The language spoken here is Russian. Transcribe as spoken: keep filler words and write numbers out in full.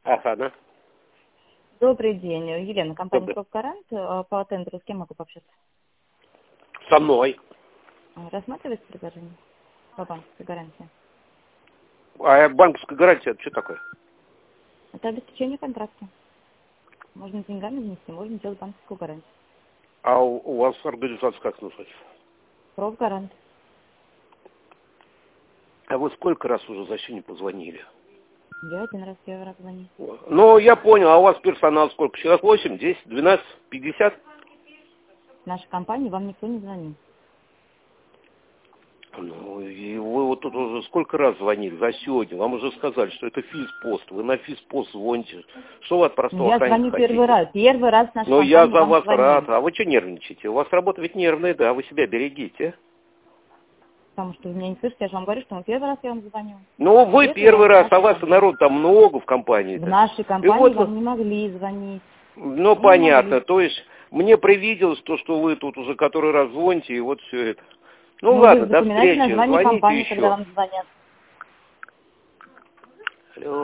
Ага, да. Добрый день. Елена, компания Добрый. «Профгарант». По тендеру с кем могу пообщаться? Со мной. Рассматриваете предложение по банковской гарантии? А банковская гарантия, это что такое? Это обеспечение контракта. Можно деньгами внести, можно делать банковскую гарантию. А у, у вас организация как называется? «Профгарант». А вы сколько раз уже за сегодня позвонили? Я один раз первый раз звоню. Ну, я понял, а у вас персонал сколько? Человек восемь, десять, двенадцать, пятьдесят? В нашей компании вам никто не звонил. Ну, и вы вот тут уже сколько раз звонили за сегодня? Вам уже сказали, что это физпост. Вы на физпост звоните. Что вы от простого Я охранника звоню хотите? первый раз. Первый раз в нашей Ну, компании я за вам вас звоню. рад. А вы что нервничаете? У вас работа ведь нервная, да, вы себя берегите. Потому что вы меня не слышите, я же вам говорю, что первый раз я вам звоню. Ну, вы Первый первый раз, раз а я вас вам звоню. народ там много в компании. В нашей И компании вот, вам не могли звонить. ну, Не понятно. могли. То есть, мне привиделось то, что вы тут уже который раз звоните, и вот все это. Ну, Ну, вы ладно, до запоминайте встречи. название Звоните компании, когда еще. вам звонят. Алло.